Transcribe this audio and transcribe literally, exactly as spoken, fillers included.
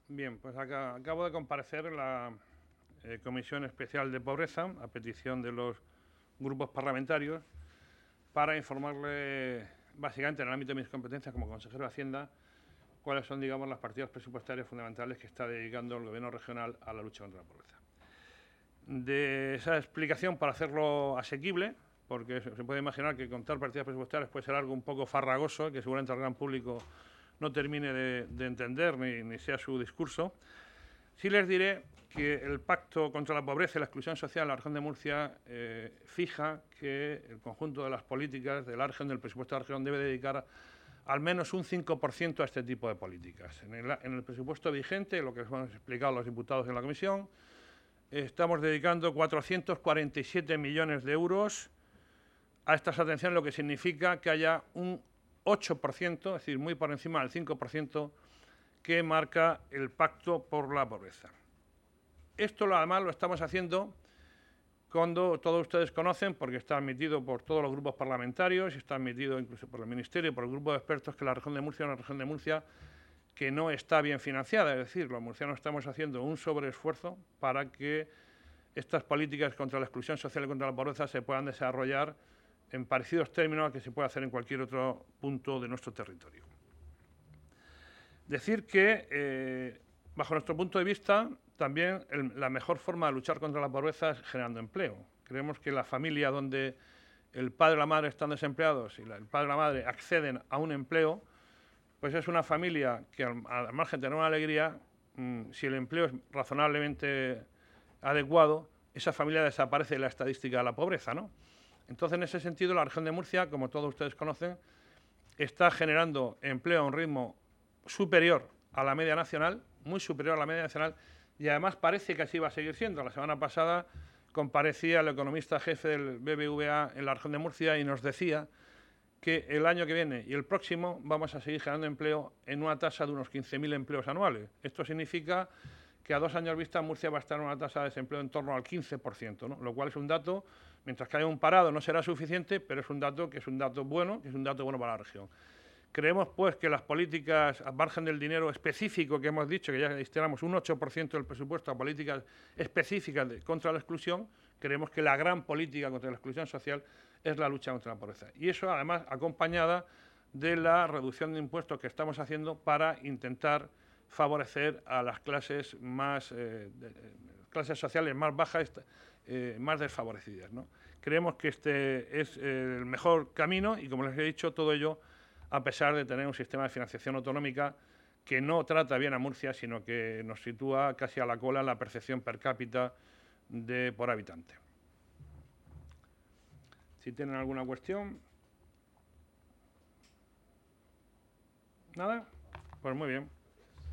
Bien, pues acá, acabo de comparecer en la eh, Comisión Especial de Pobreza, a petición de los grupos parlamentarios, para informarle, básicamente en el ámbito de mis competencias como consejero de Hacienda, cuáles son, digamos, las partidas presupuestarias fundamentales que está dedicando el Gobierno regional a la lucha contra la pobreza. De esa explicación, para hacerlo asequible, porque se puede imaginar que contar partidas presupuestarias puede ser algo un poco farragoso, que seguramente el gran público no termine de, de entender ni, ni sea su discurso. Sí les diré que el Pacto contra la Pobreza y la Exclusión Social en la región de Murcia eh, fija que el conjunto de las políticas de la región, del presupuesto de la región, debe dedicar al menos un cinco por ciento a este tipo de políticas. En el, en el presupuesto vigente, lo que les hemos explicado los diputados en la comisión, estamos dedicando cuatrocientos cuarenta y siete millones de euros a estas atenciones, lo que significa que haya un ocho por ciento, es decir, muy por encima del cinco por ciento, que marca el Pacto por la Pobreza. Esto además lo estamos haciendo cuando todos ustedes conocen, porque está admitido por todos los grupos parlamentarios, y está admitido incluso por el Ministerio y por el grupo de expertos, que la región de Murcia es una región de Murcia que no está bien financiada. Es decir, los murcianos estamos haciendo un sobreesfuerzo para que estas políticas contra la exclusión social y contra la pobreza se puedan desarrollar en parecidos términos a que se puede hacer en cualquier otro punto de nuestro territorio. Decir que, eh, bajo nuestro punto de vista, también el, la mejor forma de luchar contra la pobreza es generando empleo. Creemos que la familia donde el padre y la madre están desempleados y la, el padre y la madre acceden a un empleo, pues es una familia que, al, al margen de tener una alegría, mmm, si el empleo es razonablemente adecuado, esa familia desaparece de la estadística de la pobreza, ¿no? Entonces, en ese sentido, la región de Murcia, como todos ustedes conocen, está generando empleo a un ritmo superior a la media nacional, muy superior a la media nacional, y además parece que así va a seguir siendo. La semana pasada comparecía el economista jefe del B B V A en la región de Murcia y nos decía que el año que viene y el próximo vamos a seguir generando empleo en una tasa de unos quince mil empleos anuales. Esto significa que a dos años vista Murcia va a estar en una tasa de desempleo en torno al quince por ciento, ¿no? Lo cual es un dato, mientras que haya un parado no será suficiente, pero es un dato que es un dato bueno, que es un dato bueno para la región. Creemos, pues, que las políticas, al margen del dinero específico que hemos dicho, que ya destinamos un ocho por ciento del presupuesto a políticas específicas de, contra la exclusión, creemos que la gran política contra la exclusión social es la lucha contra la pobreza. Y eso, además, acompañada de la reducción de impuestos que estamos haciendo para intentar favorecer a las clases más eh, de, clases sociales más bajas, eh, más desfavorecidas, ¿no? Creemos que este es eh, el mejor camino y, como les he dicho, todo ello a pesar de tener un sistema de financiación autonómica que no trata bien a Murcia, sino que nos sitúa casi a la cola en la percepción per cápita de, por habitante. Si tienen alguna cuestión. ¿Nada? Pues muy bien.